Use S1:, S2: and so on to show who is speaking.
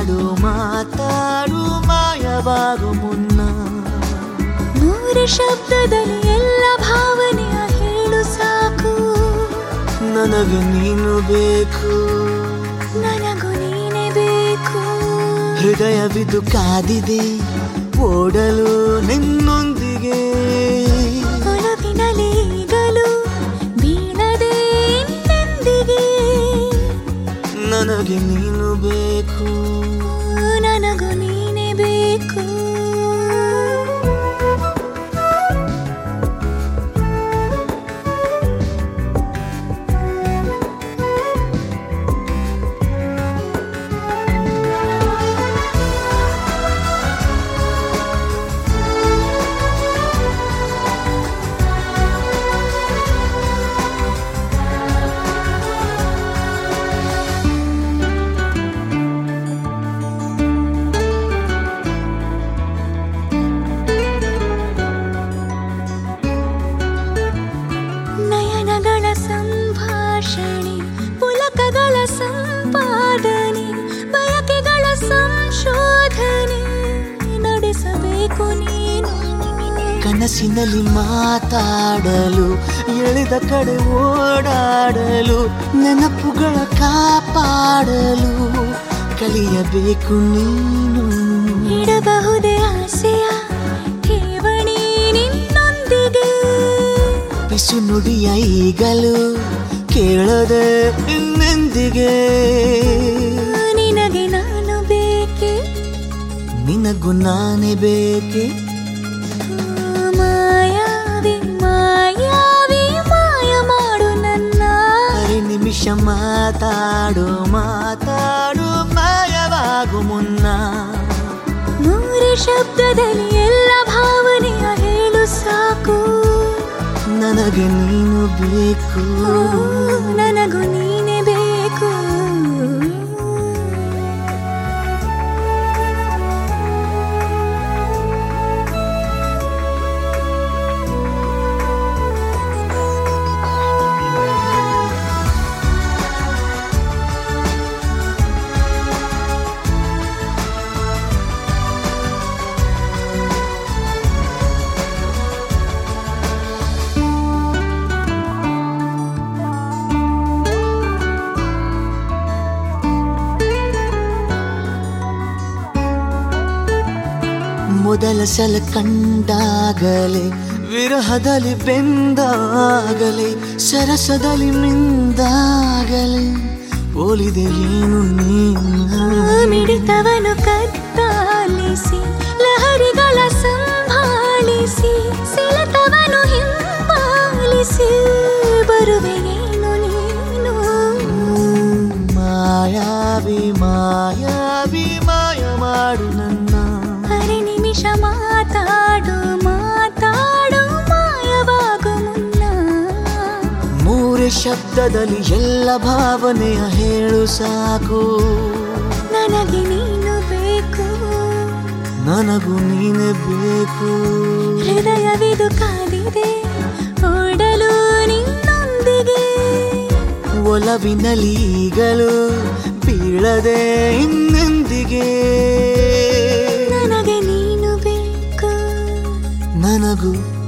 S1: ಮಾತಾಡು ಮಾಯವಾಗು ಮುನ್ನ
S2: ಮೂರು ಶಬ್ದದಲ್ಲಿ ಎಲ್ಲ ಭಾವನೆಯ ಹೇಳು ಸಾಕು
S1: ನನಗೆ ನೀನು ಬೇಕು
S2: ನನಗೂ ನೀನೇ ಬೇಕು
S1: ಹೃದಯವಿದು ಕಾದಿದೆ ಓಡಲು ನಿನ್ನೊಂದಿಗೆ
S2: ಒಲವಿನಲ್ಲಿ ಈಗಲೂ ಬೀಳದೆ ಇನ್ನೆಂದಿಗೆ
S1: ನನಗೆ ನೀನು ಬೇಕು
S2: ನನಗೂ ನೀನೇ ಬೇಕು ನಯನಗಳ ಸಂಭಾಷಣೆ ಪುಲಕಗಳ ಸಂಪಾದನೆ ಬಯಕೆಗಳ ಸಂಶೋಧನೆ ನಡೆಸಬೇಕು ನೀನು
S1: ಕನಸಿನಲ್ಲಿ ಮಾತಾಡಲು ಎಳೆದ ಕಡೆ ಓಡಾಡಲು ನೆನಪುಗಳ ಕಾಪಾಡಲು ಕಲಿಯಬೇಕು ನೀನು
S2: ಇಡಬಹುದೇ ಆಸೆಯ ಠೇವಣಿ ನಿನ್ನೊಂದಿಗೆ
S1: ಬಿಸು ನುಡಿಯ ಈಗಲೂ ಕೇಳದೆ ಇನ್ನೆಂದಿಗೆ
S2: ನಿನಗೆ ನಾನು ಬೇಕೆ
S1: ನಿನಗೂ ನಾನೇ ಬೇಕೆ
S2: ಮಾಯಾವಿ ಮಾಯಾವಿ ಮಾಯ ಮಾಡು ನನ್ನ
S1: ನಿಮಿಷ ಮಾತಾಡು ಮಾಯವಾಗು ಮುನ್ನ
S2: ಮೂರು ಶಬ್ದದಲ್ಲಿ ಎಲ್ಲ ಭಾವನೆಯ ಹೇಳು ಸಾಕು
S1: ನನಗೆ ನೀನು ಬೇಕು
S2: ನನಗೂ ನೀನೇ ಬೇಕು
S1: ಮೊದಲ ಸಲ ಕಂಡಾಗಲೇ ವಿರಹದಲ್ಲಿ ಬೆಂದಾಗಲೇ ಸರಸದಲ್ಲಿ ಮಿಂದಾಗಲೇ ಹೋಲಿದೆ ಏನು ನೀನು
S2: ಮಿಡಿತವನು ಕತ್ತಾಲಿಸಿ ಲಹರಿಗಳ ಸಂಭಾಳಿಸಿ ಸೆಳೆತವನು ಹಿಂಬಾಲಿಸಿ ಬರುವೆ ಏನು ನೀನು
S1: ಮಾಯಾವಿ ಮಾಯಾವಿ ಮಾಯ ಮಾಡು ನನ್ನ
S2: ನಿಮಿಷ ಮಾತಾಡು ಮಾಯವಾಗು ಮುನ್ನ
S1: ಮೂರೇ ಶಬ್ದದಲ್ಲಿ ಎಲ್ಲ ಭಾವನೆಯ ಹೇಳು ಸಾಕು
S2: ನನಗೆ ನೀನು ಬೇಕು
S1: ನನಗೂ ನೀನೇ ಬೇಕು
S2: ಹೃದಯವಿದು ಕಾದಿದೆ ಓಡಲು ನಿನ್ನೊಂದಿಗೆ
S1: ಒಲವಿನಲ್ಲಿ ಈಗಲೂ ಬೀಳದೆ ಇನ್ನೆಂದಿಗೆ
S2: ನನಗೆ ನೀನು ಬೇಕು
S1: ನನಗೂ